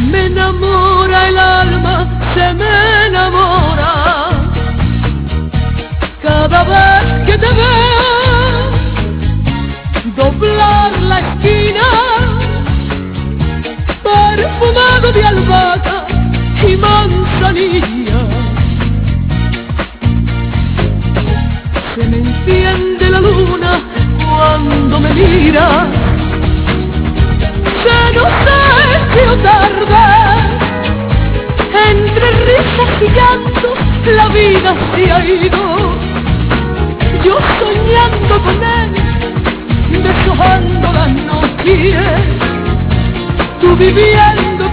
Me enamora el alma, se me enamora cada vez que te veo doblar la esquina, perfumado de albahaca y manzanilla. Se me enciende la luna cuando me mira. Ya no sé si o tarde, entre risas y llantos la vida se ha ido. Yo soñando con él, deshojando las noches, tú viviendo